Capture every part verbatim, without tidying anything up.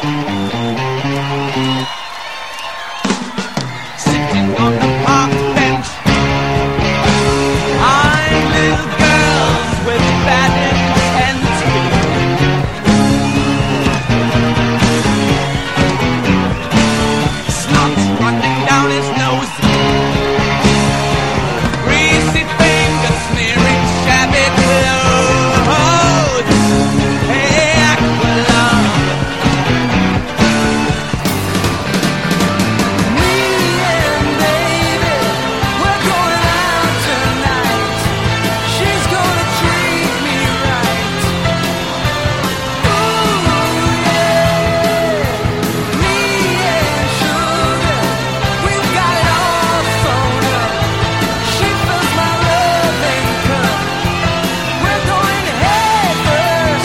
Sitting on the park bench, eyeing little girls with bad intensity. Snot running down his nose, greasy fingers smearing shabby clothes. Hey, Aqualung. Me and baby, we're going out tonight. She's gonna treat me right. Ooh, yeah. Me and sugar, we've got it all sewn up. She fills my loving cup. We're going head first.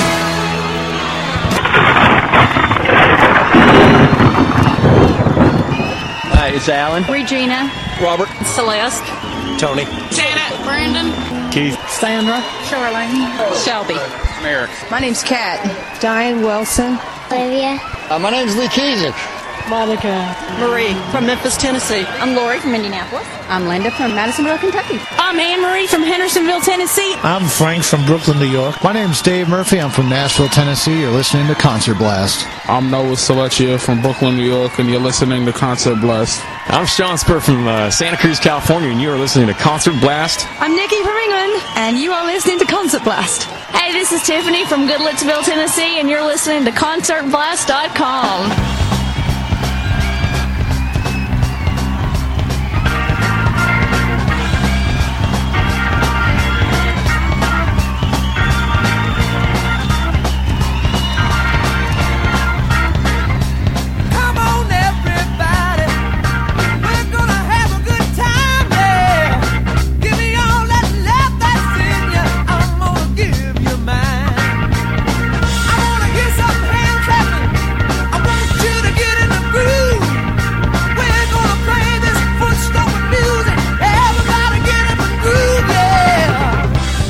Hi, it's Alan. Regina. Robert. Celeste. Tony. Janet. Brandon. Keith. Sandra. Charlene. Shelby. Merrick. My name's Kat. Diane Wilson. Olivia. Uh, my name's Lee Kiesick. Monica. Marie from Memphis, Tennessee. I'm Lori from Indianapolis. I'm Linda from Madisonville, Kentucky. I'm Anne Marie from Hendersonville, Tennessee. I'm Frank from Brooklyn, New York. My name's Dave Murphy. I'm from Nashville, Tennessee. You're listening to Concert Blast. I'm Noah Celestia from Brooklyn, New York, and you're listening to Concert Blast. I'm Sean Spur from uh, Santa Cruz, California, and you are listening to Concert Blast. I'm Nikki from England, and you are listening to Concert Blast. Hey, this is Tiffany from Goodlettsville, Tennessee, and you're listening to Concert Blast dot com. Come on, everybody, we're gonna have a good time, yeah. Give me all that love that's in you, I'm gonna give you mine. I wanna hear some hand clapping, I want you to get in the groove. We're gonna play this foot stomping music, everybody get in the groove, yeah.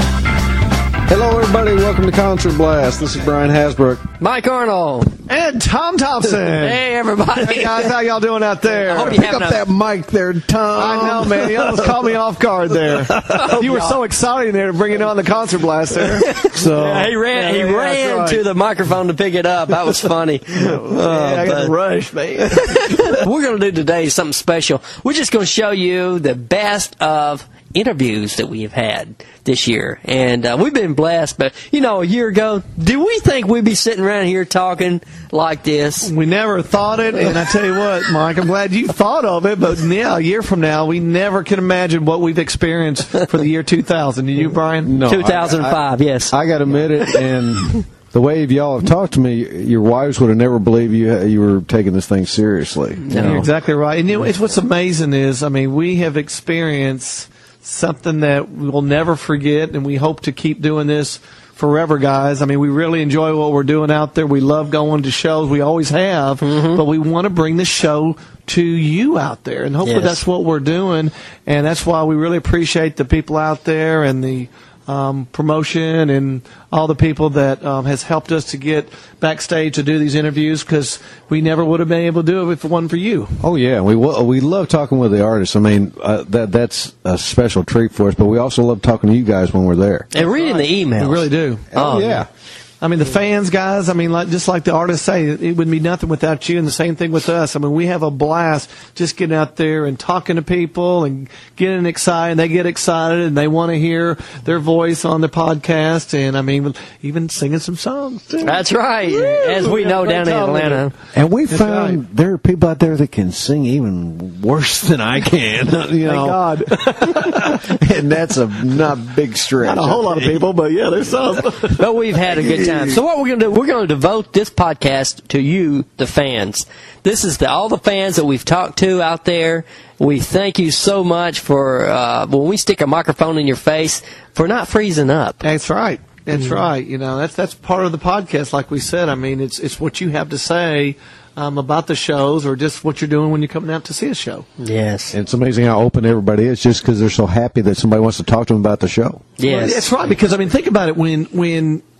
Hello, everybody. Welcome to Concert Blast. This is Brian Hasbrook. Mike Arnold. And Tom Thompson. Hey, everybody. Hey, guys. How y'all doing out there? I hope you Pick having up a- that mic there, Tom. I know, man. You almost caught me off guard there. You were so excited there to bring it on the Concert Blast there. So Yeah, he ran. He Yeah, yeah, ran that's to right. the microphone to pick it up. That was funny. Yeah, I got to rush, man. We're going to do today something special. We're just going to show you the best of interviews that we have had this year. And uh, we've been blessed, but, you know, a year ago, did we think we'd be sitting around here talking like this? We never thought it, and I tell you what, Mike, I'm glad you thought of it, but yeah, a year from now, we never can imagine what we've experienced for the year two thousand. Did you, Brian? No, two thousand five, I, I, yes. I got to admit it, and the way y'all have talked to me, your wives would have never believed you you were taking this thing seriously. No. You're exactly right. And you know, it's what's amazing is, I mean, we have experienced something that we'll never forget, and we hope to keep doing this forever, guys. I mean, we really enjoy what we're doing out there. We love going to shows. We always have, Mm-hmm. but we want to bring the show to you out there, and hopefully Yes. that's what we're doing. And that's why we really appreciate the people out there and the um, promotion and all the people that um, has helped us to get backstage to do these interviews, because we never would have been able to do it if it wasn't for you. Oh yeah, we wa- we love talking with the artists. I mean, uh, that that's a special treat for us. But we also love talking to you guys when we're there. And reading the emails. We really do. Oh, yeah. I mean, the fans, guys, I mean, like, just like the artists say, it, it would be nothing without you, and the same thing with us. I mean, we have a blast just getting out there and talking to people and getting excited. They get excited, and they want to hear their voice on the podcast, and, I mean, even singing some songs, too. That's right. As we We know have a down great in time with Atlanta. And we That's found right. there are people out there that can sing even worse than I can. You know, Thank God. and that's a not big stretch. Not a whole lot of people, but, yeah, there's some. But we've had a good time. So what we're going to do, we're going to devote this podcast to you, the fans. This is the, all the fans that we've talked to out there. We thank you so much for, uh, when we stick a microphone in your face, for not freezing up. That's right. That's right. You know, that's that's part of the podcast, like we said. I mean, it's it's what you have to say um, about the shows, or just what you're doing when you're coming out to see a show. Yes. And it's amazing how open everybody is just because they're so happy that somebody wants to talk to them about the show. Yes. Well, that's right, because, I mean, think about it. When when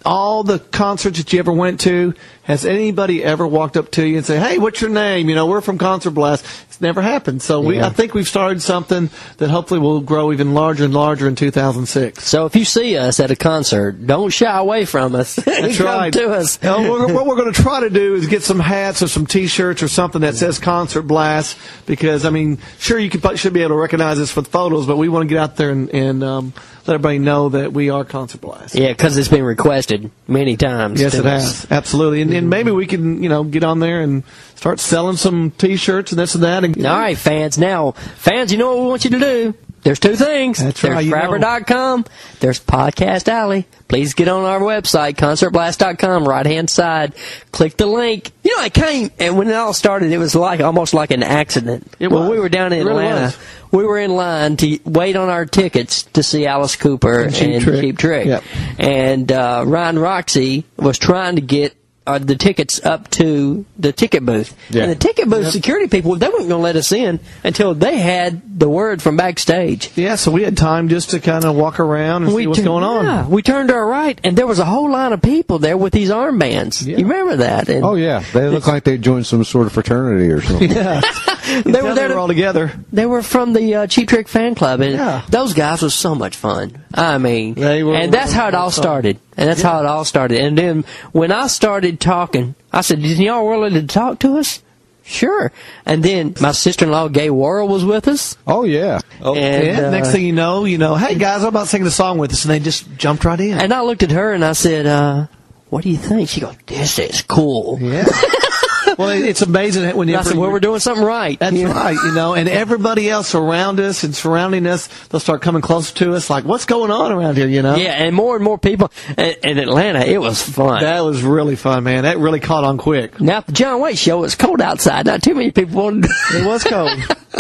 all the concerts that you ever went to, has anybody ever walked up to you and say, "Hey, what's your name? You know, we're from Concert Blast." It's never happened. So we, Yeah. I think we've started something that hopefully will grow even larger and larger in two thousand six. So if you see us at a concert, don't shy away from us. That's Come right. to us. Now, what what we're going to try to do is get some hats or some T-shirts or something that says Concert Blast, because I mean, sure you could, should be able to recognize us with photos, but we want to get out there and, and um, let everybody know that we are Concert Blast. Yeah, because it's been requested many times. Yes, to it us. has. Absolutely. And, and maybe we can, you know, get on there and start selling some T-shirts and this and that. And, All right, fans. Now, fans, you know what we want you to do? There's two things. That's There's right, you Frapper know. dot com. There's Podcast Alley. Please get on our website, concert blast dot com, right-hand side. Click the link. You know, it came, and when it all started, it was like almost like an accident. It when was. we were down in It really Atlanta, was. we were in line to wait on our tickets to see Alice Cooper And Cheap and Trick. Cheap Trick. Yep. And uh, Ryan Roxy was trying to get uh, the tickets up to the ticket booth. Yeah. And the ticket booth security people, they weren't going to let us in until they had the word from backstage. yeah, so we had time just to kind of walk around and see what's tur- going on. Yeah, we turned to our right, and there was a whole line of people there with these armbands. Yeah. You remember that? And Oh yeah, they look like they joined some sort of fraternity or something. Yeah. they were there. They were all To, together. they were from the uh, Cheap Trick fan club, and Yeah. those guys was so much fun. I mean, They were and that's how it all fun. started. And that's how it all started. And then when I started talking, I said, "Did y'all willing to talk to us?" Sure. And then my sister-in-law, Gay Worrell, was with us. Oh yeah. and, And uh, next thing you know, you know, "Hey guys, how about singing a song with us?" And they just jumped right in. and I looked at her and I said, uh, "What do you think?" She goes, "This is cool." Yeah. Well, it- it's amazing that when And you I said, "Well, we're doing something right." That's You know? right, you know, and everybody else around us and surrounding us, they'll start coming closer to us, like, what's going on around here, you know? Yeah, and more and more people. In, in Atlanta, it was fun. That was really fun, man. That really caught on quick. Now, at the John Waite show, it's cold outside. Not too many people wanted to. It was cold.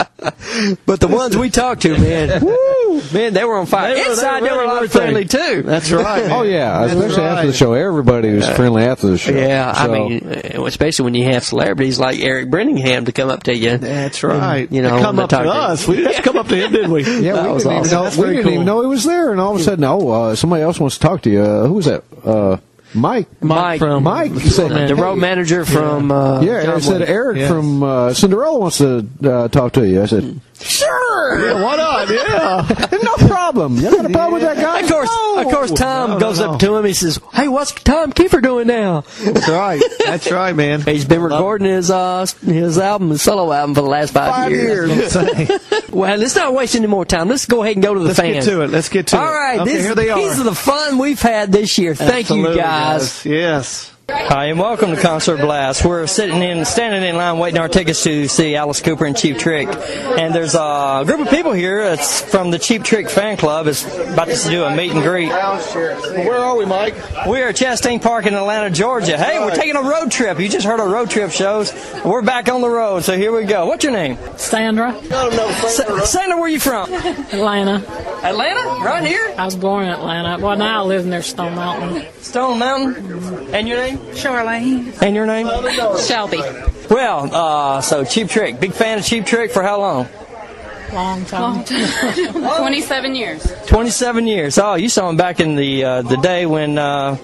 But the ones we talked to, man, woo, man, they were on fire. They were- Inside, they they were were a lot really of friendly, too. That's right. man. Oh yeah, That's especially right. after the show. Everybody was friendly after the show. Yeah, I So- mean, uh, especially when you have celebrities like Eric Brenningham to come up to you. That's right. You know, They come when up they to talk to- us. We didn't have to come up to him, did we? Yeah, That we was didn't, awesome. even, know, That's we very didn't even cool. know he was there, and all of a sudden, oh, uh, somebody else wants to talk to you. Uh, who was that? Uh, Mike. Mike from Mike the said- Man. the road manager from uh, Yeah, John I said Waite. Eric Yes. from uh, Cinderella wants to uh, talk to you. I said, sure. Yeah, why not? Yeah. No problem. You got a problem with that guy? Of course, of course, Tom No, no, goes no. up to him. He says, "Hey, what's Tom Kiefer doing now?" That's right. That's right, man. He's been recording his uh his album, his solo album, for the last five, Five years. Say. Well, let's not waste any more time. Let's go ahead and go to the Let's fans. get to it. Let's get to All it. right, Okay, this, here they are. these are the fun we've had this year. Thank you, Absolutely, guys. Yes. Hi, and welcome to Concert Blast. We're sitting in, standing in line waiting our tickets to see Alice Cooper and Cheap Trick. And there's a group of people here. It's from the Cheap Trick fan club. It's about to do a meet and greet. Where are we, Mike? We are at Chastain Park in Atlanta, Georgia. Hey, we're taking a road trip. You just heard our road trip shows. We're back on the road, so here we go. What's your name? Sandra, Sa- Sandra, where you from? Atlanta. Atlanta? Right here? I was born in Atlanta. Well, now I live near Stone Mountain. Stone Mountain. And your name? Charlene. And your name? Shelby. Well, uh, so Cheap Trick. Big fan of Cheap Trick for how long? Long time. twenty-seven years. twenty-seven years. Oh, you saw him back in the uh, the day when... Uh,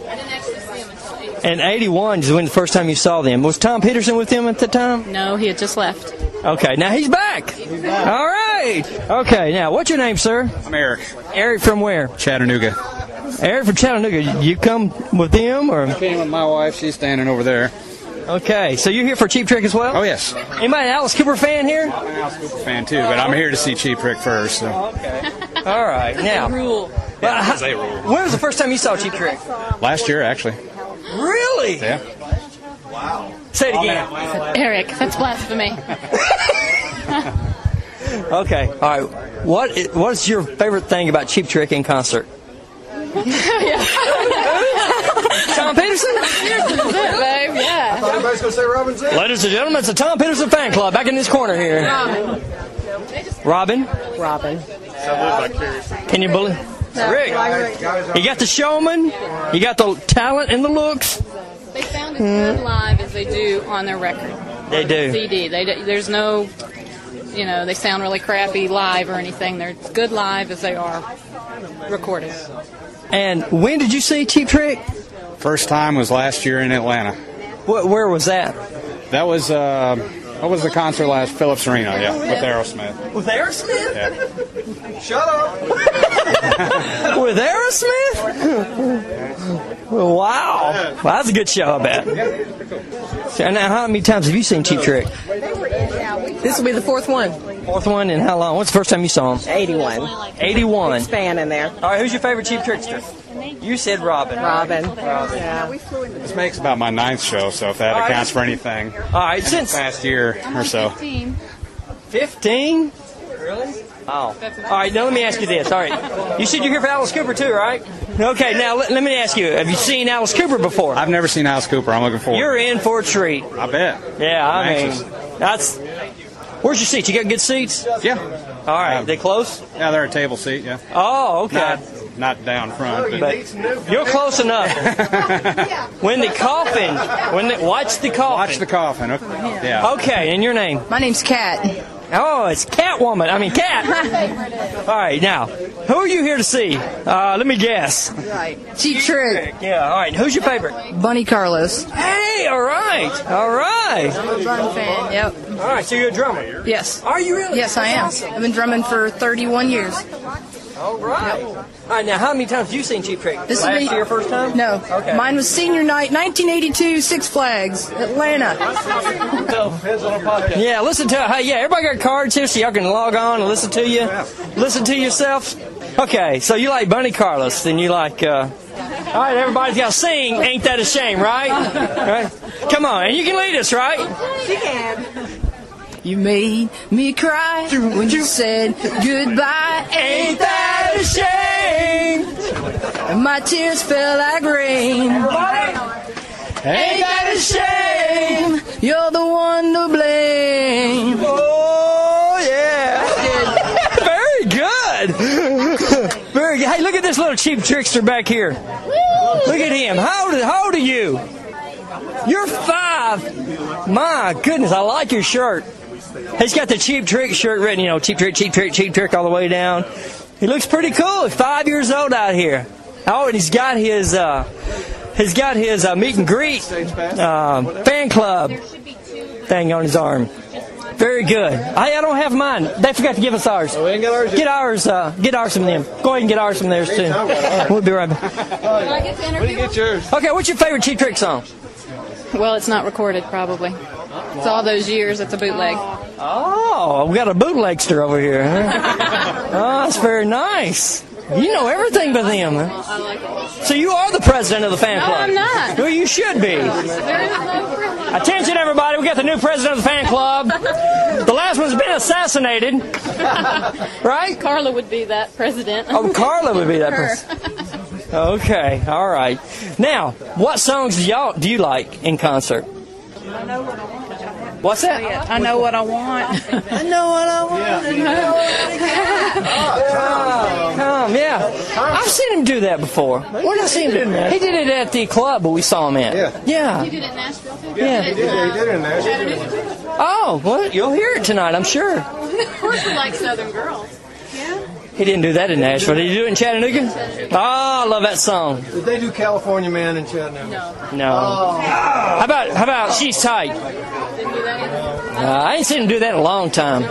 in eighty-one is when the first time you saw them. Was Tom Peterson with them at the time? No, he had just left. Okay, now he's back. All right. Okay, now what's your name, sir? I'm Eric. Eric from where? Chattanooga. Eric from Chattanooga. You come with them, or? I came with my wife. She's standing over there. Okay, so you're here for Cheap Trick as well? Oh, yes. Anybody an Alice Cooper fan here? I'm an Alice Cooper fan, too, but I'm here to see Cheap Trick first. So. Okay. All right, now. Rule. Well, Yeah, they rule. when was the first time you saw Cheap Trick? Last year, actually. Really? Yeah. Say it again. Eric, that's blasphemy. Okay, all right. What is, what is your favorite thing about Cheap Trick in concert? Tom Peterson? Babe, yeah. Everybody's going to say Robin Zinn. Ladies and gentlemen, it's the Tom Peterson fan club back in this corner here. Robin? Robin. Can you believe? Rick, you got the showman, you got the talent and the looks. They sound as good live as they do on their record. They do. C D. They do, there's no, you know, they sound really crappy live or anything. They're as good live as they are recorded. And when did you see Cheap Trick? First time was last year in Atlanta. Wh- where was that? That was uh, what was the concert last? Phillips Arena, yeah, with Aerosmith. With Aerosmith? Yeah. Shut up. With Aerosmith? Wow. Well, that's a good show, I bet. So now, how many times have you seen Cheap Trick? This will be the fourth one. Fourth one, and how long? What's the first time you saw him? eighty-one. eighty-one. Big span in there. All right, who's your favorite Cheap Trickster? You said Robin. Robin. Robin. Yeah. This makes about my ninth show, so if that All right. accounts for anything. All right, since past year or so. fifteen? Really? Oh. All right, now let me ask you this. All right. You said you're here for Alice Cooper, too, right? Okay, now let, let me ask you. Have you seen Alice Cooper before? I've never seen Alice Cooper. I'm looking forward. You're in for a treat. I bet. Yeah, I I'm mean, anxious. that's... Where's your seats? You got good seats? Yeah. All right, they close? Yeah, they're a table seat, yeah. Oh, okay. Not, not down front. But. But you're close enough. When the coffin, when the, watch the coffin. Watch the coffin. Okay. Yeah. Okay, and your name? My name's Kat. Oh, it's Catwoman. I mean, Cat. All right, now, who are you here to see? Uh, let me guess. Right. Cheap Trick. Yeah, all right. Who's your favorite? Bunny Carlos. Hey, all right, all right. I'm a drum fan, yep. All right, so you're a drummer? Yes. Are you really? Yes, I am. I've been drumming for thirty-one years. All right. Yep. All right, now, how many times have you seen Cheap Trick? This Last will be year, first time? No. Okay. Mine was senior night, nineteen eighty-two, Six Flags, Atlanta. Yeah, listen to Hey, yeah, everybody got cards here so y'all can log on and listen to you. Listen to yourself. Okay, so you like Bunny Carlos, then you like, uh... All right, everybody's got to sing Ain't That a Shame, right? Right? Come on, and you can lead us, right? She can. You made me cry when you said goodbye. Ain't that a shame? And my tears fell like rain. Ain't that a shame? You're the one to blame. Oh, yeah. Very good. Very good. Hey, look at this little Cheap Trickster back here. Look at him. How old, how old are you? You're five. My goodness, I like your shirt. He's got the Cheap Trick shirt written, you know, Cheap Trick, Cheap Trick, Cheap Trick all the way down. He looks pretty cool. He's five years old out here. Oh, and he's got his, uh, he's got his uh, meet and greet uh, fan club thing on his arm. Very good. I, I don't have mine. They forgot to give us ours. Oh, we ain't got ours yet? Get ours. Uh, get ours from them. Go ahead and get ours from theirs too. We'll be right back. Can I get to interview? Get yours. Okay, what's your favorite Cheap Trick song? Well, it's not recorded, probably. It's all those years. It's a bootleg. Oh, we got a bootlegster over here. Huh? Oh, that's very nice. You know everything but them. Huh? I like it. So you are the president of the fan No, club. I'm not. Well, you should be. There is no privilege. Attention, everybody. We got the new president of the fan club. The last one's been assassinated. Right? Carla would be that president. Oh, Carla would be that Her. person. Okay, all right. Now, what songs do y'all do you like in concert? What's that? I know what I want. I know what I want. Oh, come, yeah. I've seen him do that before. Where did I see him do that? He did it at the club, but we saw him at. Yeah. Yeah. You did it in Nashville, too? Yeah. You did it, He did it in there. Chattanooga, too? Oh, well, you'll hear it tonight, I'm sure. Of course we like Southern Girls. Yeah? He didn't do that in Nashville. Did he do it in Chattanooga? Oh, I love that song. Did they do California Man in Chattanooga? No. No. How about how about She's Tight? Didn't do that either. Uh, I ain't seen him do that in a long time.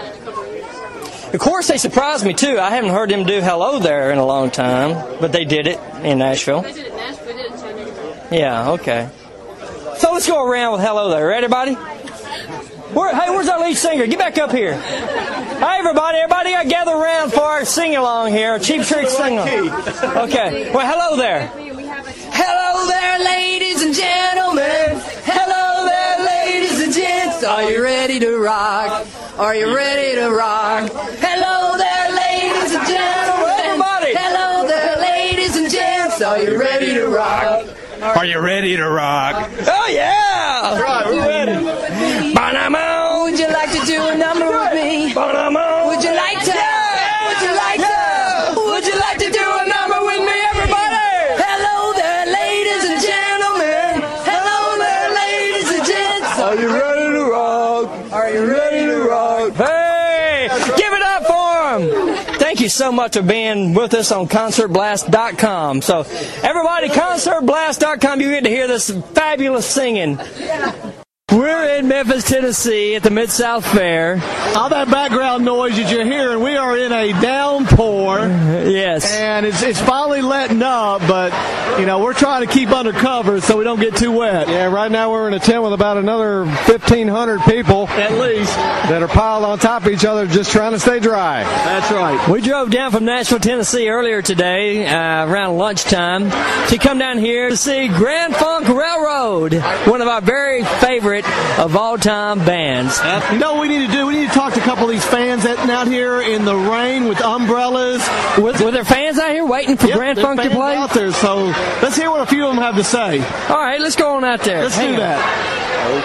Of course, they surprised me too. I haven't heard them do Hello There in a long time, but they did it in Nashville. They did it in Nashville. They did it in Chattanooga. Yeah, okay. So let's go around with Hello There. Ready, everybody? Where, hey, where's our lead singer? Get back up here. Hey, everybody. Everybody got gather around for our sing-along here. Our Cheap Trick sing-along. Okay. Well, hello there. Hello there, ladies and gentlemen. Hello there, ladies and gents. Are you ready to rock? Are you ready to rock? Hello there, ladies and gentlemen. Everybody. Hello there, ladies and gents. Are you ready to rock? Are you ready to rock? Oh, yeah. That's right. We're ready. Banamo. Would you like to do a number with me? Banamo. Would you like to? Yeah. Would you like Yeah. to? Would you like to do a number with me, everybody? Hello there, ladies and gentlemen. Hello there, ladies and gents. Are you ready to rock? Are you ready to rock? Hey, give it up for him. Thank you you so much for being with us on concert blast dot com. So, everybody, concert blast dot com, you get to hear this fabulous singing. We're in Memphis, Tennessee at the Mid-South Fair. All that background noise that you're hearing, we are in a downpour. Yes. And it's it's finally letting up, but, you know, we're trying to keep under cover so we don't get too wet. Yeah, right now we're in a tent with about another fifteen hundred people. At least. That are piled on top of each other just trying to stay dry. That's right. We drove down from Nashville, Tennessee earlier today, uh, around lunchtime, to come down here to see Grand Funk Railroad, one of our very favorite of all-time bands. You know what we need to do? We need to talk to a couple of these fans that out here in the rain with umbrellas. With, with their fans out here waiting for yep, Grand Funk to fans play? Out there, so let's hear what a few of them have to say. All right, let's go on out there. Let's Hang do on. that.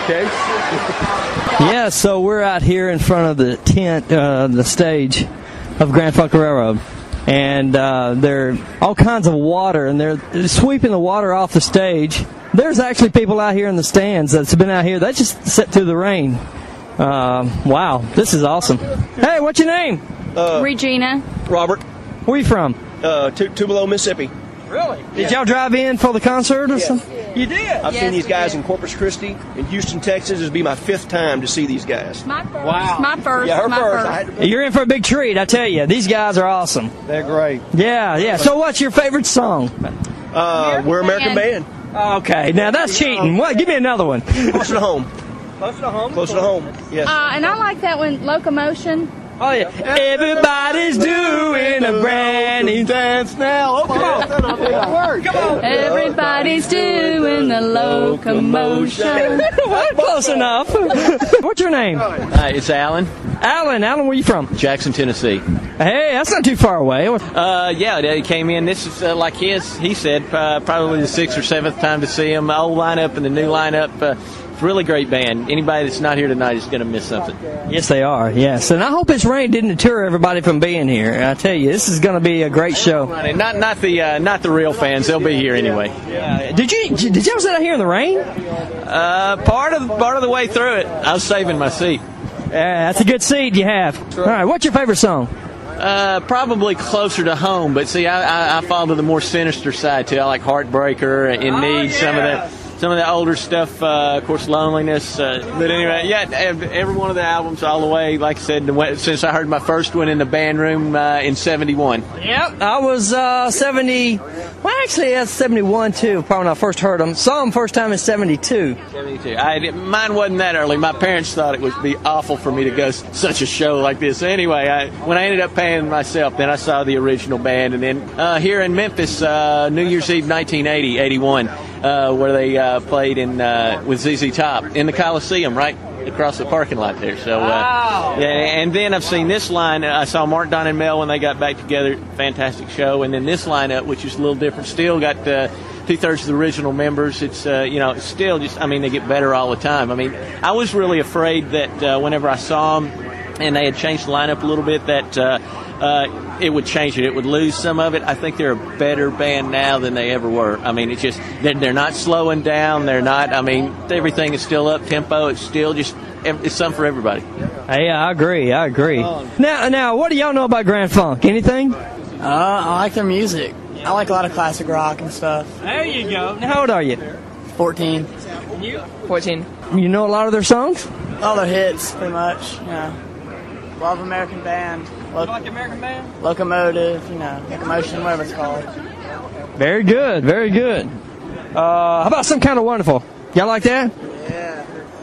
Okay. Yeah, so we're out here in front of the tent, uh, the stage of Grand Funk Railroad. And uh, there are all kinds of water, and they're sweeping the water off the stage. There's actually people out here in the stands that's been out here. They just sit through the rain. Uh, wow, this is awesome. Hey, what's your name? Uh, Regina. Robert. Where you from? Uh, Tu- Tupelo, Mississippi. Really? Did y'all drive in for the concert or Yeah. something? You did? I've Yes, seen these we guys did. in Corpus Christi, in Houston, Texas. This will be my fifth time to see these guys. My first. Wow. My first. Yeah, her my first. first. I had to- You're in for a big treat, I tell you. These guys are awesome. They're great. Yeah, yeah. So what's your favorite song? Uh, we're American Band. Okay, now that's cheating. What? Give me another one. Closer to home. Close to home? Closer to home. Yes. Uh, and I like that one, Locomotion. Oh, yeah. Everybody's doing a brand new dance now. Oh, come on. Come on. Everybody's doing the locomotion. Close enough. What's your name? Hi, it's Alan. Alan. Alan, where you from? Jackson, Tennessee. Hey, that's not too far away. Uh, yeah, they came in. This is uh, like his. He said uh, probably the sixth or seventh time to see him. The old lineup and the new lineup. Uh, it's a really great band. Anybody that's not here tonight is going to miss something. Yes, they are. Yes, and I hope this rain didn't deter everybody from being here. I tell you, this is going to be a great show. Not not the uh, not the real fans. They'll be here anyway. Yeah. Did you did y'all sit out here in the rain? Uh, part of part of the way through it, I was saving my seat. Yeah, that's a good seat you have. All right, what's your favorite song? Uh, probably Closer to Home, but see, I, I, I fall to the more sinister side too. I like Heartbreaker, In Need, some of the some of the older stuff. Uh, of course, Loneliness. Uh, but anyway, yeah, ev- every one of the albums all the way. Like I said, the- since I heard my first one in the band room uh, in seventy-one. Yep, I was uh, seventy. Well, actually, that's seventy-one too. Probably when I first heard them. Saw them first time in seventy-two. seventy-two. I, mine wasn't that early. My parents thought it would be awful for me to go s- such a show like this. Anyway, I, when I ended up paying myself, then I saw the original band. And then uh, here in Memphis, uh, New Year's Eve nineteen eighty, eighty-one, uh, where they uh, played in uh, with Z Z Top in the Coliseum, right across the parking lot there. So, uh, Wow. yeah, and then I've seen this line. I saw Mark, Don, and Mel when they got back together. Fantastic show. And then this lineup, which is a little different, still got uh, two-thirds of the original members. It's, uh, you know, it's still just, I mean, they get better all the time. I mean, I was really afraid that uh, whenever I saw them and they had changed the lineup a little bit, that uh, uh, it would change it. It would lose some of it. I think they're a better band now than they ever were. I mean, it's just, they're, they're not slowing down. They're not, I mean, everything is still up tempo. It's still just, it's something for everybody. Hey, I agree. I agree. Now, now, what do y'all know about Grand Funk? Anything? Uh, I like their music. I like a lot of classic rock and stuff. There you go. Now, how old are you? fourteen. You? fourteen. You know a lot of their songs? All their hits, pretty much. Yeah. Love American Band. Lo- like American Band? Locomotive, you know, Locomotion, whatever it's called. Very good. Very good. Uh, how about Some Kind of Wonderful? Y'all like that? Yeah.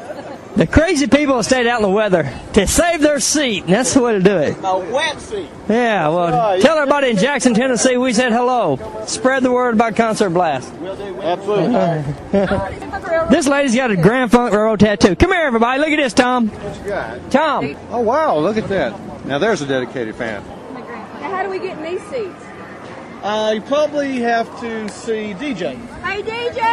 The crazy people have stayed out in the weather to save their seat, and that's the way to do it. A wet seat. Yeah, well, tell everybody in Jackson, Tennessee, we said hello. Spread the word about Concert Blast. Absolutely. This lady's got a Grand Funk Railroad tattoo. Come here, everybody. Look at this, Tom. What you got? Tom. Oh, wow, look at that. Now there's a dedicated fan. Now, how do we get in these seats? Uh, you probably have to see D J. Hey, D J!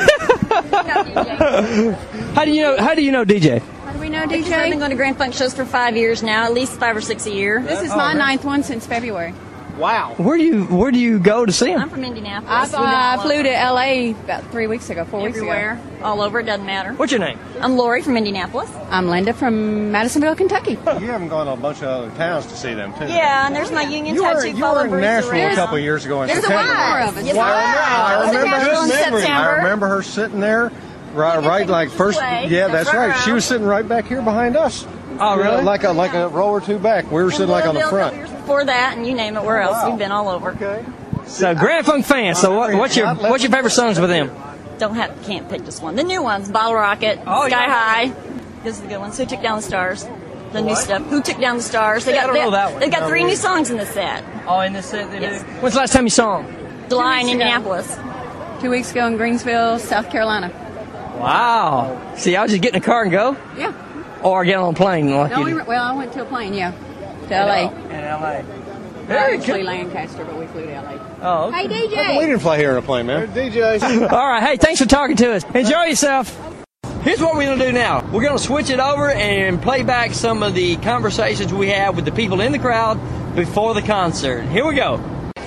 How do you know? How do you know D J? How do we know D Because J? I've been going to Grand Funk shows for five years now, at least five or six a year. This is my ninth one since February. Wow. Where do you Where do you go to see them? I'm from Indianapolis. I uh, flew to L A about three weeks ago, four Everywhere, weeks ago. all over, it doesn't matter. What's your name? I'm Lori from Indianapolis. I'm Linda from Madisonville, Kentucky. You haven't gone to a bunch of other towns to see them, too. Yeah, and there's my Union You were, tattoo you follow were in Bruce Nashville around. a couple of years ago in There's a September. lot of us. Yes, Well, I I remember, I remember in good memory. September. I remember her sitting there, right, right like first. Way. Yeah, That's that's right. right. She was sitting right back here behind us. Oh, really? Like a like a row or two back. We were sitting like on the Louisville, a couple front. years before that, and you name it, where else? Wow. We've been all over. Okay. So Grand Funk fans. So what, what's your What's your favorite songs with them? Don't have, can't pick just one. The new ones, Bottle Rocket, Oh, Sky yeah. High. This is the good ones. Who Took Down the Stars? The new stuff. Who Took Down the Stars? They I got don't they, know that one. They've got No, three really. new songs in the set. Oh, in this set they Yes. do. When's the last time you saw them? July in weeks ago. Indianapolis. Two weeks ago in Greensville, South Carolina. Wow. See, I was just get in a car and go, Yeah. or get on a plane like No, you we, did. well, I went to a plane, yeah, to L A. In L A. Very Actually Lancaster, but we flew to L A. Oh, okay. Hey, D We J! didn't fly here in a plane, man. D J. All right. Hey, thanks for talking to us. Enjoy yourself. Here's what we're going to do now. We're going to switch it over and play back some of the conversations we had with the people in the crowd before the concert. Here we go.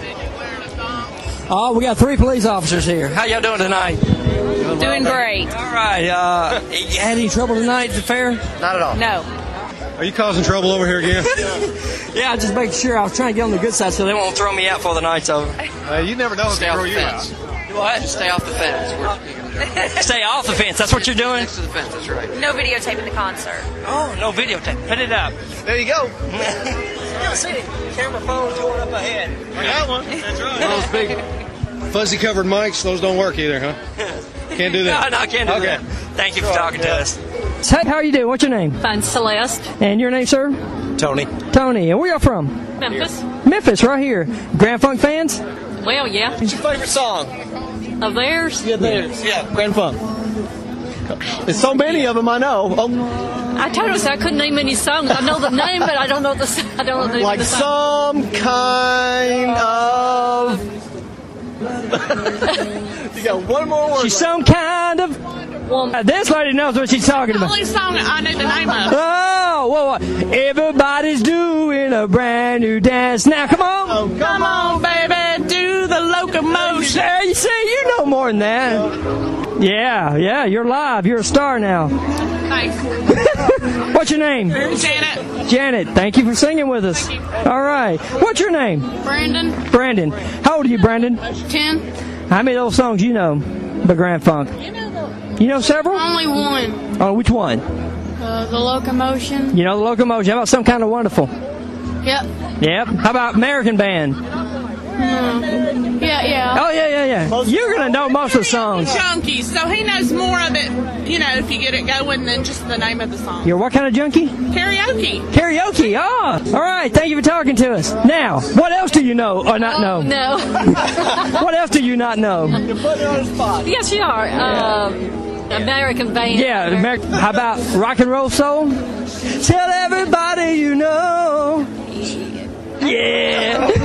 Oh, we got three police officers here. How y'all doing tonight? Doing great. All right. Uh, you had any trouble tonight at the fair? Not at all. No. Are you causing trouble over here again? Yeah, just making sure. I was trying to get on the good side so they won't throw me out before the night's over. Uh, you never know if they throw you out. What? Stay off the fence. Stay off the fence. That's what you're doing? Next to the fence, that's right. No videotaping the concert. Oh, no videotape. Put it up. There you go. You'll see the camera phone going up ahead. I got one. That's right. Those big fuzzy covered mics, those don't work either, huh? Can't do that. No, no, I can't do Okay. that. Thank you for talking to us. Hey, how are you doing? What's your name? I'm Celeste. And your name, sir? Tony. Tony. And where y'all from? Memphis. Memphis, right here. Grand Funk fans? Well, yeah. What's your favorite song? Of theirs? Yeah, theirs. Yeah, Grand Funk. There's so many of them I know. Oh, I told us I couldn't name any songs. I know the name, but I don't know the. I don't know the name like of the song. some kind of. You got one more word. She's some kind of. Well, Uh, this lady knows what she's talking the about. only song I know the name of. Oh, whoa, whoa. Everybody's doing a brand new dance. Now, come on. Oh, Come on, baby, do the locomotion. There, you see, you know more than that. Yeah, yeah, you're live. You're a star now. Thanks. What's your name? Janet. Janet. Thank you for singing with us. All right. What's your name? Brandon. Brandon. How old are you, Brandon? Ten. How many of those songs you know by Grand Funk? You know several? Only one. Oh, which one? Uh, the locomotion. You know the Locomotion. How about Some Kind of Wonderful? Yep. Yep. How about American Band? Hmm. Yeah, yeah. Oh, yeah, yeah, yeah. You're going to know most of the songs. Junkie, so he knows more of it, you know, if you get it going than just the name of the song. You're what kind of junkie? Karaoke. Karaoke. Oh, all right. Thank you for talking to us. Now, what else do you know or not know? No. What else do you not know? You're putting it on the spot. Yes, you are. Um, American band. Yeah, Ameri- how about rock and roll soul? Tell everybody you know. Yeah.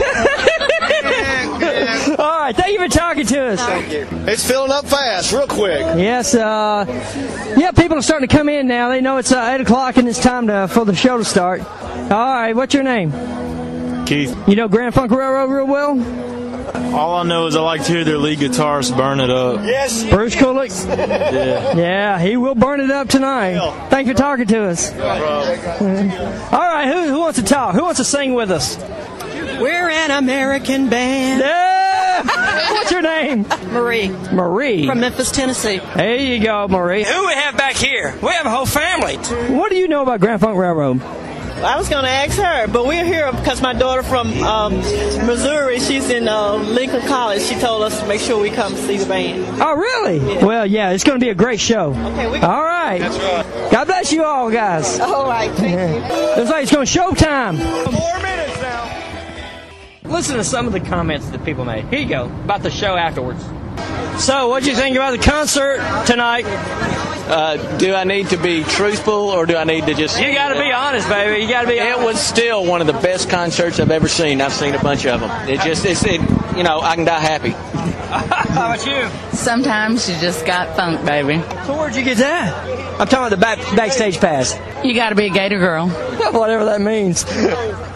All right, thank you for talking to us. Thank you. It's filling up fast, real quick. Yes, uh, yeah, people are starting to come in now. They know it's uh, eight o'clock and it's time to, for the show to start. All right, what's your name? Keith. You know Grand Funk Railroad real well? All I know is I like to hear their lead guitarist burn it up. Yes. Bruce Kulick? Yeah. Yeah, he will burn it up tonight. Thanks for talking to us. No problem. All right, who, who wants to talk? Who wants to sing with us? We're an American band. Yeah. What's your name? Marie. Marie. From Memphis, Tennessee. There you go, Marie. Who we have back here? We have a whole family. What do you know about Grand Funk Railroad? I was going to ask her, but we're here because my daughter from um, Missouri, she's in uh, Lincoln College. She told us to make sure we come see the band. Oh, really? Yeah. Well, yeah, it's going to be a great show. Okay, we all right. That's right. God bless you all, guys. All right, thank you. Looks like it's going to showtime. Four minutes now. Listen to some of the comments that people made. Here you go, about the show afterwards. So, what do you think about the concert tonight? Uh, do I need to be truthful or do I need to just... You got to be honest, baby. You got to be honest. It was still one of the best concerts I've ever seen. I've seen a bunch of them. It just, it's, it, you know, I can die happy. How about you? Sometimes you just got funk, baby. So where'd you get that? I'm talking about the back, backstage pass. You got to be a gator girl. Whatever that means.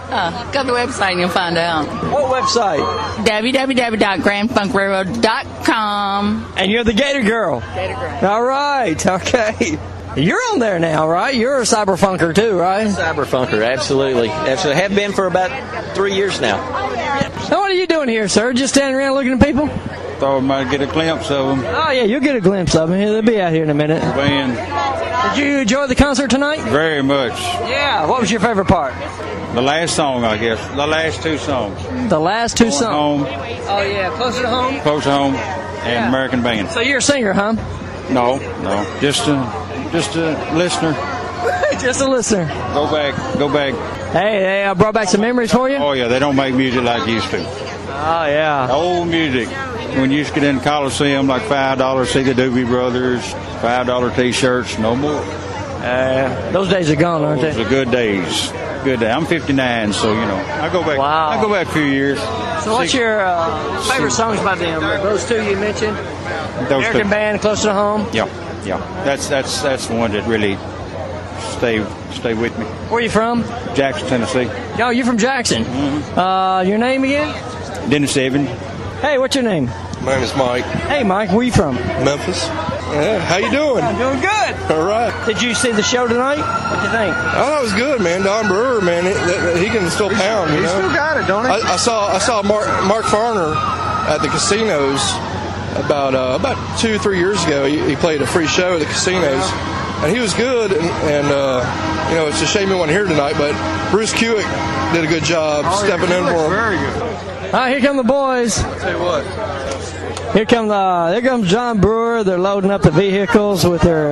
Uh, go to the website and you'll find out. What website? w w w dot grand funk railroad dot com. And you're the Gator Girl. Gator Girl. All right. Okay. You're on there now, right? You're a cyberfunker too, right? Cyberfunker, absolutely. Absolutely. Have been for about three years now. So what are you doing here, sir? Just standing around looking at people? Thought we might get a glimpse of them. Oh, yeah, you'll get a glimpse of them. They'll be out here in a minute. Band. Did you enjoy the concert tonight? Very much. Yeah. What was your favorite part? The last song, I guess. The last two songs. The last two Going songs? Home, Oh, yeah. Closer to home? Close to Home, and Yeah. American Band. So you're a singer, huh? No, no. Just a, just a listener. Just a listener. Go back, go back. Hey, they uh, brought back some memories for you? Oh, yeah, they don't make music like they used to. Oh, yeah. Old music. When you used to get in the Coliseum, like five dollars, see the Doobie Brothers, five dollar T-shirts, no more. Uh, those days are gone, aren't Those they? are good days. Good day. I'm fifty-nine, so, you know, I go back. Wow. I go back a few years. So what's your uh, favorite songs by them? Those two you mentioned? Those American two. Band, Close to Home? Yeah, yeah. That's that's that's the one that really stay stay with me. Where are you from? Jackson, Tennessee. Oh, you're from Jackson. Mm-hmm. Uh, your name again? Dennis Evans. Hey, what's your name? My name is Mike. Hey, Mike, where you from? Memphis. Yeah, how you doing? I'm doing good. All right. Did you see the show tonight? What'd you think? I thought it was good, man. Don Brewer, man, he, he can still pound. You He know? still got it, don't he? I, I saw I saw Mark Mark Farner at the casinos about uh, about two three years ago. He, he played a free show at the casinos, and he was good. And, and uh, you know, it's a shame he wasn't here tonight, but Bruce Kuick did a good job Oh, stepping yeah, in he for looks him. very good. All right, here come the boys. I'll tell you what. Here come the, here comes John Brewer. They're loading up the vehicles with their,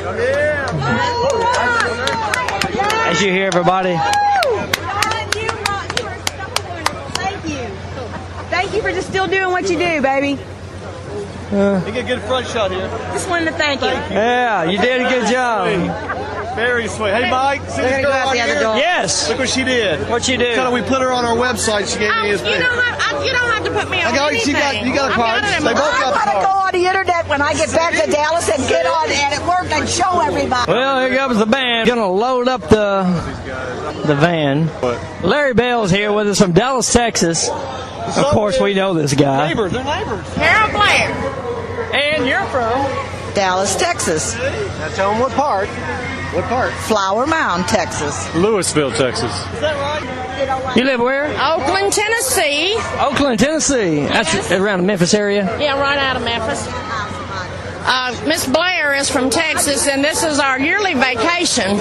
as you hear, everybody. Thank you. Thank you for just still doing what you do, baby. Uh, You get a good front shot here. Just wanted to thank you. yeah, you did a good job. Very sweet. Hey, Mike, see We're this gonna girl go out right the other here? door. Yes. Look what she did. What you do? Tell her we put her on our website. She gave Oh, me his you thing. don't have I, you don't have to put me on I got- anything. you got- you got a I've card. got it in They my- both got I'm the gonna card. go on the internet when I get back to Dallas and get on and it worked and show everybody. Well, here comes the band. Gonna load up the the van. Larry Bell's here with us from Dallas, Texas. Of course, we know this guy. Neighbors, they're neighbors. Carol Blair. And you're from? Dallas, Texas. Now tell them what part. What part? Flower Mound, Texas. Louisville, Texas. Is that right? You live where? Oakland, Tennessee. Oakland, Tennessee. That's around the Memphis area. Yeah, right out of Memphis. Uh, Miss Blair is from Texas, and this is our yearly vacation.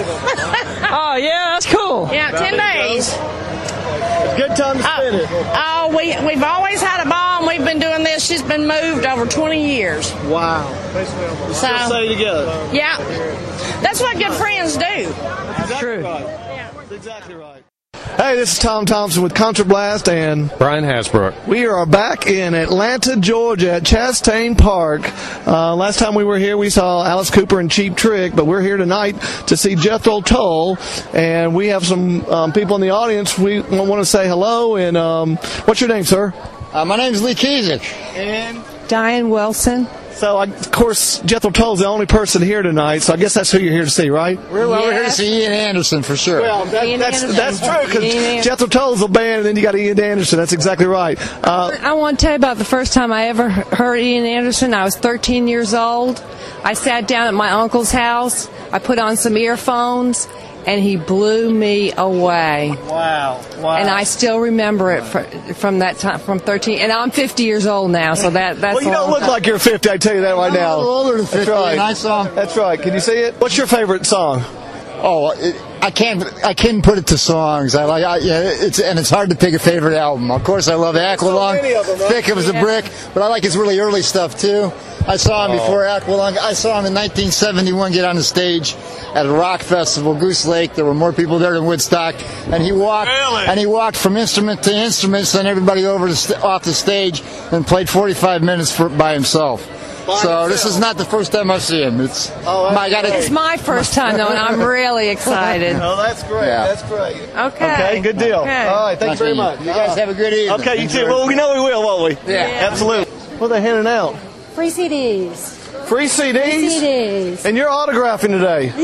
Oh, yeah, that's cool. Yeah, ten days. It's a good time to spend it. Oh, we, we've always had a ball, and we've been doing this. She's been moved over twenty years. Wow. So, Still stay together. yeah, that's what good friends do. That's true. Right. That's exactly right. Hey, this is Tom Thompson with Concert Blast, and Brian Hasbrook. We are back in Atlanta, Georgia at Chastain Park. Uh, last time we were here, we saw Alice Cooper and Cheap Trick, but we're here tonight to see Jethro Tull, and we have some um, people in the audience. We want to say hello, and um, what's your name, sir? Uh, my name's Lee Kiesick. And Diane Wilson. so, I, of course, Jethro Tull's the only person here tonight, so I guess that's who you're here to see, right? We're, well, we're here to see Ian Anderson for sure. Well, that, Ian that's Anderson. that's true, Ian because Anderson. Jethro Tull's a band, and then you got Ian Anderson. That's exactly right. Uh, I want to tell you about the first time I ever heard Ian Anderson. I was thirteen years old. I sat down at my uncle's house. I put on some earphones, and he blew me away. wow, wow. And I still remember it fr- from that time, from thirteen. And I'm fifty years old now, so that that's. Well, you a don't long look time. like you're fifty, I tell you that right I'm a now. little older than fifty, That's right. and I saw- That's right. Can you see it? What's your favorite song? Oh, it, I can't. I can't put it to songs. I like. I, yeah, it's and it's hard to pick a favorite album. Of course, I love Aqualung, many of them, right? Thick as a Brick, but I like his really early stuff too. I saw him before Aqualung. I saw him in nineteen seventy-one get on the stage at a rock festival, Goose Lake. There were more people there than Woodstock, and he walked Really? and he walked from instrument to instrument, sent everybody over the st- off the stage, and played forty-five minutes for, by himself. So this is not the first time I've seen him. It's Oh, my God. It's my first time, though, and I'm really excited. Oh, that's great. Yeah. That's great. Okay. Okay, good deal. Okay. All right, thanks very much. You guys have a good evening. Okay, you Thanks too. very Well, we know we will, won't we? Yeah. Absolutely. What are they handing out? Free C Ds. Free C Ds? Free C Ds. And you're autographing today? Yeah,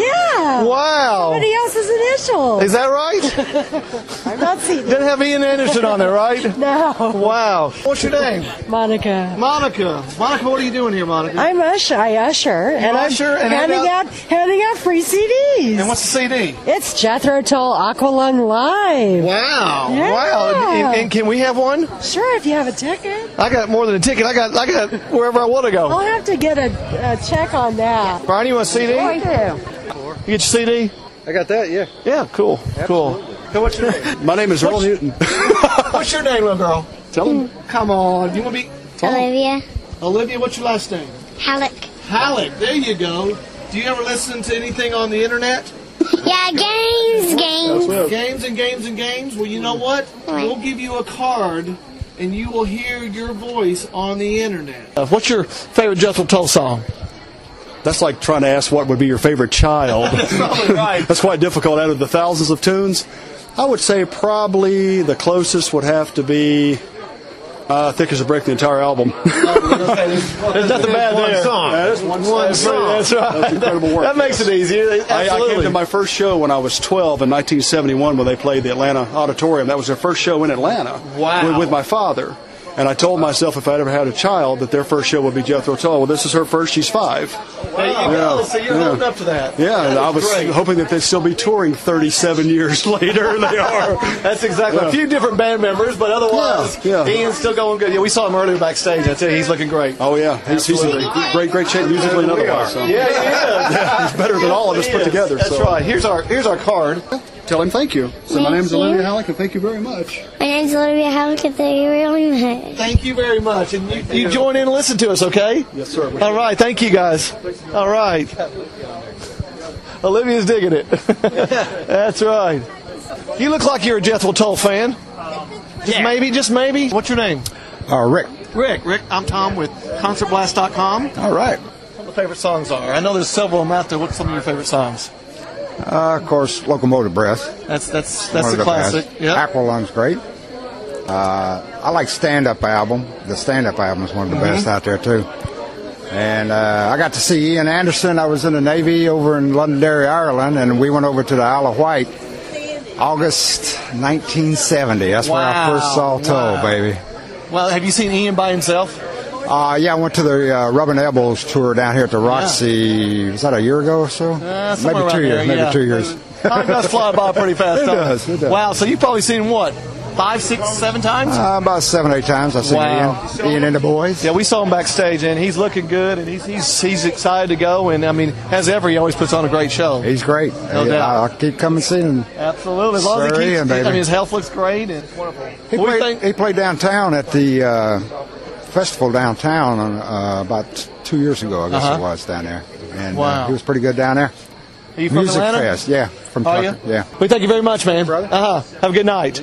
Wow. Somebody else's initial. Is that right? I'm not seeing Didn't have Ian Anderson on there, right? No. Wow. What's your name? Monica. Monica. Monica, what are you doing here, Monica? I'm usher. I usher, and usher I'm and hand handing out- out handing out free C Ds. And what's the C D? It's Jethro Tull Aqualung Live. Wow. Yeah. Wow. And, and can we have one? Sure, if you have a ticket. I got more than a ticket. I got I got wherever I want to go. I'll have to get a, a check on that. Brian, you want a C D? Oh, I do. You get your C D? I got that, yeah. Yeah, cool. Cool. So what's your name? My name is Earl Newton. What's your name, little girl? Tell him. Come on. You want to be... Olivia. Olivia, what's your last name? Halleck. Halleck. There you go. Do you ever listen to anything on the internet? Yeah, games, games. Games and games and games? Well, you know what? We'll give you a card, and you will hear your voice on the internet. Uh, what's your favorite Jethro Tull song? That's like trying to ask what would be your favorite child. That's probably right. That's quite difficult. Out of the thousands of tunes, I would say probably the closest would have to be uh, Thick as a Brick, the entire album. There's nothing bad there. Song. Yeah, that's one, One that's song. That's right. That's incredible work. That makes it easier. I, I Absolutely. came to my first show when I was twelve in nineteen seventy-one when they played the Atlanta Auditorium. That was their first show in Atlanta. Wow. With, with my father. And I told myself if I'd ever had a child that their first show would be Jethro Tull. Well, this is her first. She's five. There you go. So you're Yeah. holding up to that. Yeah, That and I is was great. hoping that they'd still be touring thirty-seven years later. And they are. That's exactly Yeah. a few different band members, but otherwise, Yeah, yeah. Ian's still going good. Yeah, we saw him earlier backstage. I tell you, he's looking great. Oh yeah, he's, he's in great, great shape musically and otherwise. So. Yeah, he is. Yeah, he's better than all of us He put is. together. That's so. right. Here's our here's our card. Tell him thank you. So my Thank name's you. Olivia Halleck, and thank you very much. My name's Olivia Halleck, and thank you really much. Thank you very much, and you, you join in and listen to us, okay? Yes, sir. All right, thank you guys. All right. Olivia's digging it. That's right. You look like you're a Jethro Tull fan. Just maybe, just maybe. What's your name? Uh, Rick. Rick. Rick, I'm Tom with concert blast dot com. All right. What the favorite songs are? I know there's several of them out there. What's some of your favorite songs? Uh, of course, Locomotive Breath. That's that's that's One the of classic. best. Yeah. Aqualung's great. Uh, I like Stand Up album. The Stand Up album is one of the Mhm. best out there too. And uh, I got to see Ian Anderson. I was in the Navy over in Londonderry, Ireland, and we went over to the Isle of Wight. August nineteen seventy. That's where I first saw Tull, Wow. baby. Well, have you seen Ian by himself? Uh, yeah, I went to the uh, Rubbin' Elbows tour down here at the Roxy. Was that a year ago or so? Uh, somewhere maybe two around years. there, maybe yeah. two years. Time does fly by pretty fast. It don't does, it does. Wow. So you've probably seen what? Five, six, seven times? Uh, about seven, eight times I've seen Wow. Ian. Ian and the boys. Yeah, we saw him backstage, and he's looking good, and he's he's he's excited to go. And I mean, as ever, he always puts on a great show. He's great. No Yeah, doubt. I'll keep coming see him. Absolutely, as long as Sir he keeps. Ian, baby. I mean, his health looks great, and it's wonderful. He What do you played, think? he played downtown at the uh, festival downtown on, uh, about two years ago, I guess Uh-huh. it was, down there. And Wow. uh, he was pretty good down there. Are you from Music Atlanta? Fest, yeah. From Are Tucker, you? yeah. We thank you very much, man. Uh huh. Have a good night.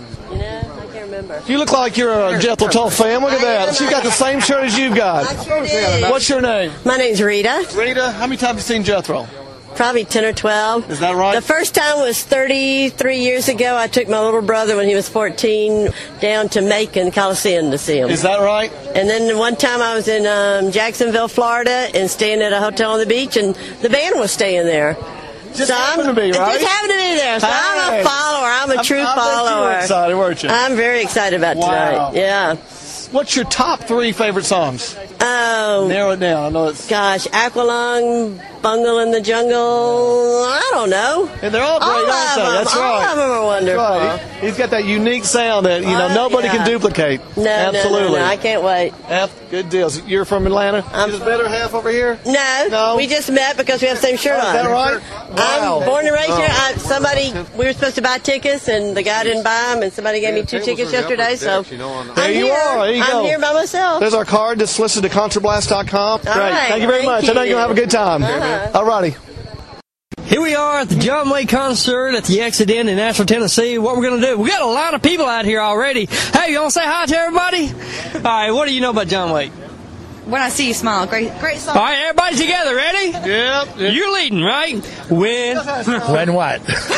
You look like you're a Jethro Tull fan. Look at that. She's got the same shirt as you've got. What's your name? My name's Rita. Rita, how many times have you seen Jethro? Probably ten or twelve. Is that right? The first time was thirty-three years ago. I took my little brother when he was fourteen down to Macon Coliseum to see him. Is that right? And then one time I was in um, Jacksonville, Florida, and staying at a hotel on the beach, and the band was staying there. Just so happened I'm, to be, it right? Just happened to be there. So I'm Hey. a follower. I'm a I- true I bet you were follower. excited, weren't you? I'm very excited about Wow. tonight. Yeah. What's your top three favorite songs? Oh. Narrow it down. I know it's. Gosh, Aqualung, Bungle in the Jungle. I don't know. And they're all great, All aren't of they? them. That's All right. of them are wonderful. Right. He's got that unique sound that you know Oh, nobody yeah. can duplicate. No, no, Absolutely. no, no, I can't wait. F- good deals. You're from Atlanta. I'm Is better half over here. No, No? we just met because we have the same shirt Oh, on. is that right? Wow. I'm born and raised Oh. here. I, somebody, we were supposed to buy tickets, and the guy didn't buy them, and somebody gave me two tickets yesterday. So There I'm you here. are. There you I'm go. here by myself. There's our card. Just listen to concert blast dot com. Great. right. Thank you very Thank much. I know you. you're going to have a good time. Uh-huh. All righty. Here we are at the John Wayne concert at the Exit Inn in Nashville, Tennessee. What we're going to do, we got a lot of people out here already. Hey, you want to say hi to everybody? All right, what do you know about John Wayne? When I See You Smile. Great, great song. All right, everybody together. Ready? Yep. You're leading, right? When. When what?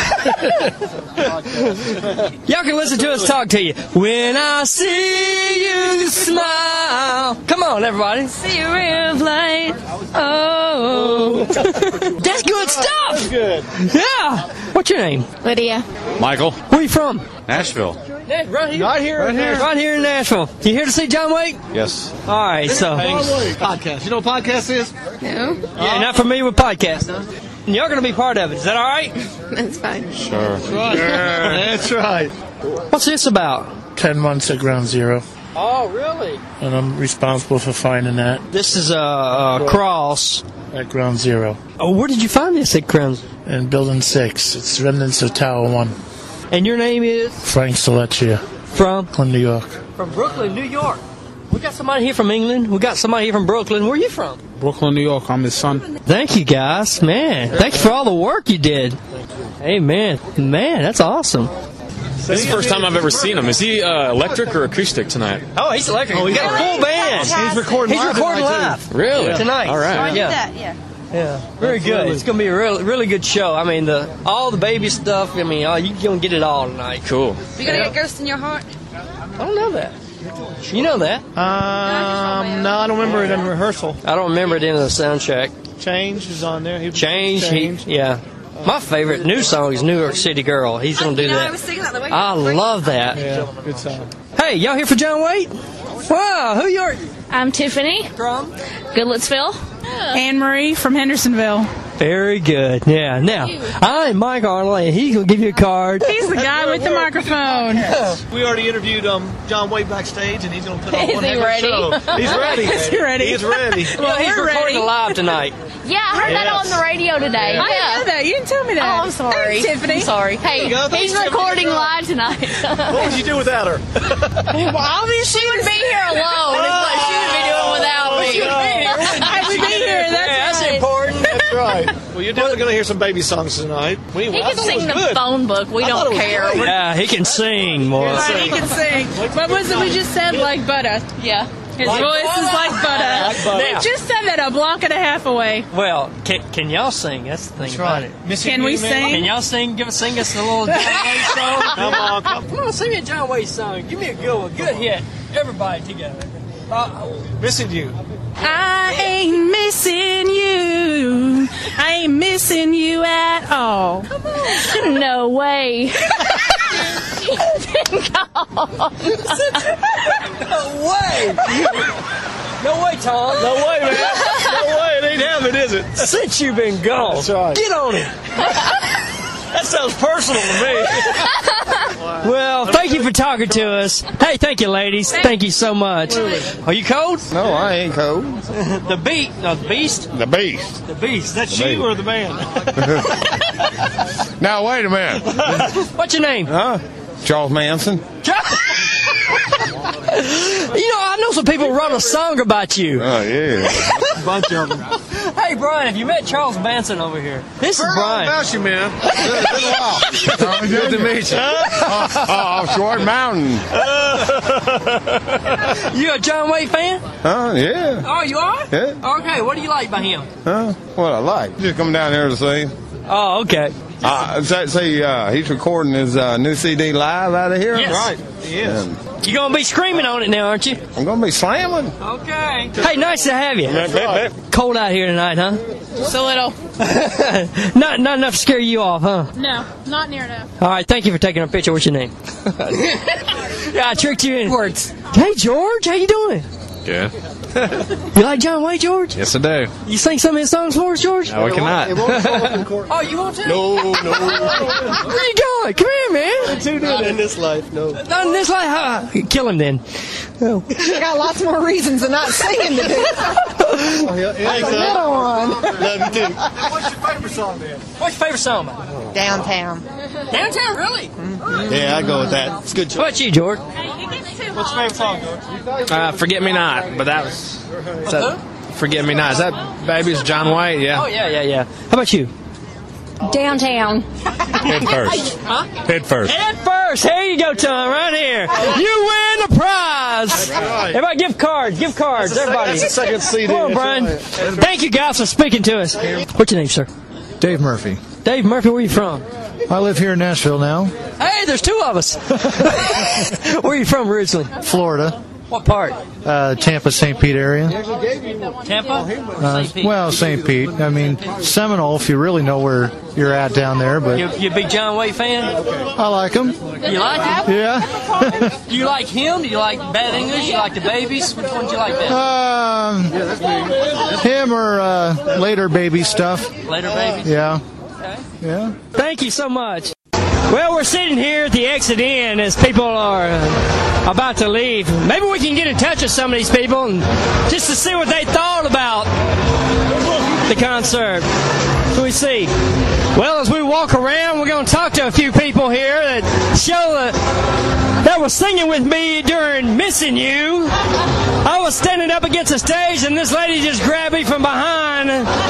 Y'all can listen to us talk to you. When I see you smile. Come on, everybody. See you real light. Oh. That's good stuff. That's good. Yeah. What's your name? Lydia. Michael. Where you from? Nashville. Right here. Right here. Right here. Right here in Nashville. You here to see John Waite? Yes. All right, so. Podcast. You know what podcast is? No. Yeah, not familiar with podcasts, huh? And you're going to be part of it. Is that all right? That's fine. Sure. Right. That's right. What's this about? Ten months at Ground Zero, Oh, really? and I'm responsible for finding that This is a, a cross. at Ground Zero. Oh, where did you find this at Crowns? In Building Six, it's remnants of Tower One. And your name is? Frank Soleccia From? from New York. From Brooklyn, New York. We got somebody here from England. We got somebody here from Brooklyn. Where are you from? Brooklyn, New York. I'm his son. Thank you, guys. Man, thank you for all the work you did. Amen. Man, that's awesome. This is the first time I've ever seen him. Is he uh, electric or acoustic tonight? Oh, he's electric. We got a full band. He's recording He's live recording tonight, live. Really? Yeah. Tonight. All right. Yeah. Yeah. Yeah. Very good. It's going to be a really, really good show. I mean, the all the baby stuff, I mean, oh, you're going to get it all tonight. Cool. You gonna get Ghost in Your Heart? I don't know that. You know that? Um, no, I don't remember it in rehearsal. I don't remember it in the sound check. Change is on there. He Change, Change. He, yeah. My favorite new song is New York City Girl. He's going to do You know, I that. was singing that the way I love that. Yeah, good song. Hey, y'all here for John Waite? Wow, who you are? I'm Tiffany. From? Goodlettsville. Anne Marie from Hendersonville. Very good. Yeah. Now, I'm Mike Arnold, and he's going to give you a card. He's the guy with the microphone. We already interviewed um, John Waite backstage, and he's going to put on Is one he heck of a ready? show. He's ready. Is he ready? He's ready. Well, he's we're recording ready. live tonight. Yeah, I heard that on the radio today. I didn't know that. You didn't tell me that. Oh, I'm sorry. Thanks, Tiffany. I'm sorry. Hey, go. Thanks, he's Tiffany. recording live tonight. What would you do without her? Well, obviously, she would be here alone. Is what she would be doing without me. I would be here. That's, Yeah, that's right. important. That's right. Well, you're definitely going to hear some baby songs tonight. We, He I can thought it sing was the good. phone book. We I thought don't it was care. great. Yeah, he can sing more. Right, he can sing. What was it we just said? Like butter. Yeah. His voice is like butter. Like butter. We just said that a block and a half away. Well, can, can y'all sing? That's the thing That's about right. it. Missing Can you, we man. sing? Can y'all sing? Give us, sing us a little John Waite song. Come on, come Come on, sing me a John Waite song. Give me a good one, good hit. Everybody together. Uh, Missing you. I ain't missing you. I ain't missing you at all. No way. no way. No way, Tom. No way, man. No way. It ain't happening, is it? Since you've been gone, That's right. get on it. That sounds personal to me. Well, thank you for talking to us. Hey, thank you, ladies. Thank you so much. Are you cold? No, I ain't cold. The beat, no, the beast, The beast. the beast. That's You you. or the band? Now, wait a minute. What's your name? Huh? Charles Manson. You know, I know some people wrote a song about you. Oh, yeah. Bunch of them. Hey, Brian, have you met Charles Manson over here? This is Brian. about you, man. It's been a while. Good to meet you. Oh, oh, Short Mountain. You a John Waite fan? Huh? Yeah. Oh, you are? Yeah. Okay, what do you like about him? Huh? What I like. Just come down here to see. Oh, okay. Uh, say, say uh, he's recording his uh, new C D live out of here. Yes. Right. He is. And You're going to be screaming on it now, aren't you? I'm gonna be slamming. Okay. Hey, nice to have you. Bet, bet, bet. Cold out here tonight, huh? Just a little. not not enough to scare you off, huh? No, not near enough. All right, thank you for taking a picture. What's your name? Yeah, I tricked you in. Words. Hey, George, how you doing? Good. You like John Waite, George? Yes, I do. You sing some of his songs for us, George? No, I cannot. Oh, you want to? No, no. Where you going? Come here, man. Too good in this life, no. Not in this life. Huh? Kill him then. Oh. I got lots more reasons than not singing to do. Oh, yeah, yeah, That's a little one. Love you too. What's your favorite song, then? What's your favorite song, man? Downtown. Downtown, really? Yeah, I go with that. It's a good choice. What about you, George? What's your favorite song, George? Uh, Forget Me Not, but that was. Is that, Forget Me Not. Is that Baby's John Waite? Yeah. Oh, yeah, yeah, yeah. How about you? Downtown. Head first. Huh? Head first. Head first. Here you go, Tom, right here. You win the prize. Everybody, give cards. Give cards. That's the Everybody. second- that's the second C D. Come on, Brian. Thank you, guys, for speaking to us. What's your name, sir? Dave Murphy. Dave Murphy, where are you from? I live here in Nashville now. Hey, there's two of us. Where are you from originally? Florida. What part? Uh, Tampa, Saint Pete area. Tampa? Uh, well, Saint Pete. I mean, Seminole, if you really know where you're at down there. But You, you a big John Wayne fan? I like him. You like him? Yeah. Do you like him? Do you like Bad English? Do you like the Babies? Which one do you like better? Um, him or uh, later baby stuff. Later Babies? Yeah. Yeah. Thank you so much. Well, we're sitting here at the exit in as people are uh, about to leave. Maybe we can get in touch with some of these people and just to see what they thought about the concert. So we see. Well, as we walk around, we're going to talk to a few people here that show that, that was singing with me during Missing You. I was standing up against the stage, and this lady just grabbed me from behind.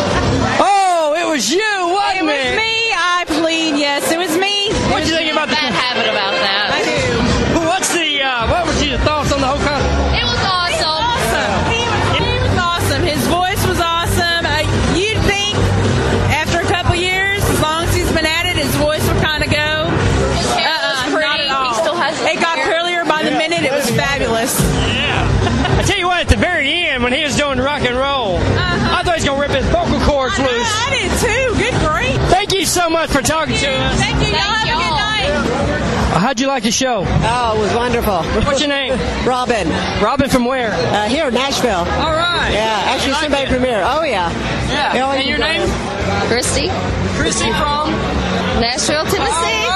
Oh, it was you, wasn't it? It was me. I plead, yes, it was me. What do you think about the bad habit about that? I do. Well, what's the uh, what was your thoughts on the whole concert? It was awesome. awesome. He, was, he was awesome. His voice was awesome. Uh, you'd think after a couple years, as long as he's been at it, his voice would kind of go. Uh-uh, not at all. He still has it got curlier by the minute. It was fabulous. Yeah. I tell you what, at the very end when he was doing rock and roll, uh-huh. I thought he was gonna rip his vocal cords I know, loose. I did too. Good grief. Thank you so much for talking to us. Thank you. Y'all have a good night. How'd you like the show? Oh, it was wonderful. What's your name? Robin. Robin from where? Uh, here in Nashville. All right. Yeah, actually, You like somebody it? premiere. Oh, yeah. Yeah. Yeah, And your name? Christy. Christy from Nashville, Tennessee.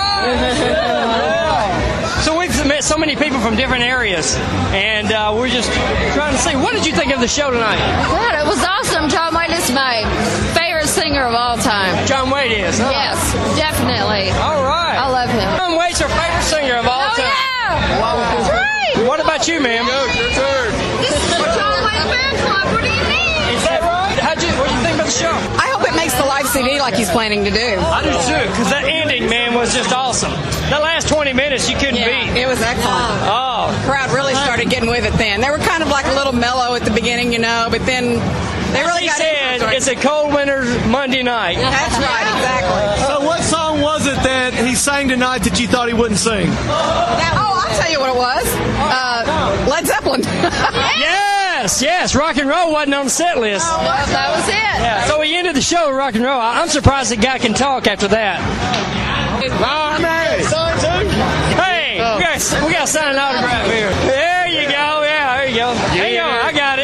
So we've met so many people from different areas, and uh, we're just trying to see. What did you think of the show tonight? God, it was awesome. John Wayne is my favorite singer of all time. John Wayne is, huh? Yes, definitely. All right. I love him. John Wayne's your favorite singer of all Oh, time. yeah. That's right. What about you, ma'am? Your turn. This is the John Wayne fan club. What do you mean? Is that right? How'd you, what do you think about the show? I hope it makes the live C D like he's planning to do. I do too, because that ending, man, was just awesome. The last twenty minutes you couldn't Yeah, beat. it was excellent. Oh. The crowd really started getting with it then. They were kind of like a little mellow at the beginning, you know, but then they really he got said into it. it's a cold winter Monday night. That's right, exactly. So what song was it that he sang tonight that you thought he wouldn't sing? Oh, I'll tell you what it was. Uh, Led Zeppelin. Yes, yes, rock and roll wasn't on the set list. Oh, that was it. Yeah, so we ended the show with rock and roll. I'm surprised the guy can talk after that. Hey, we got, we got to sign an autograph here. There you go. Yeah, there you go. Hang on, I got it.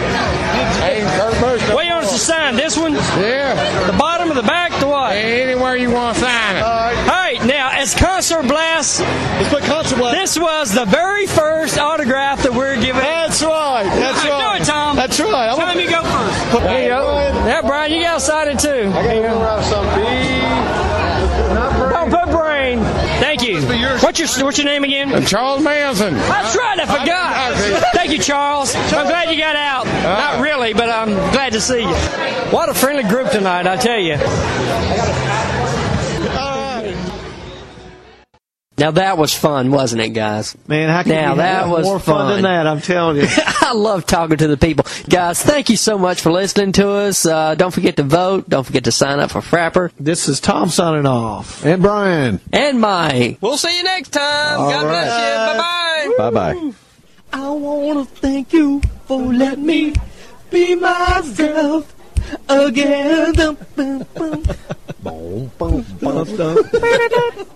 What do you want us to sign? This one? Yeah. The bottom of the back? The what? Anywhere you want to sign it. All right, now, as Concert Blast, Let's put Concert Blast. this was the very first autograph that we're giving. That's right. That's All right. Do it, Tom. That's right. I Tom, you go first. There you go. Yeah, Brian, you got to sign it too. I got to write something. Don't put brain. Thank you. What's your What's your name again? Charles Manson. That's right. I forgot. Thank you, Charles. I'm glad you got out. Not really, but I'm glad to see you. What a friendly group tonight, I tell you. Now that was fun, wasn't it, guys? Man, how can now, you that have was more fun than that? I'm telling you. I love talking to the people. Guys, thank you so much for listening to us. Uh, don't forget to vote. Don't forget to sign up for Frapper. This is Tom signing off. And Brian. And Mike. We'll see you next time. All God right. bless you. Bye-bye. Bye-bye. I want to thank you for letting me be myself again. Boom, boom, boom, boom.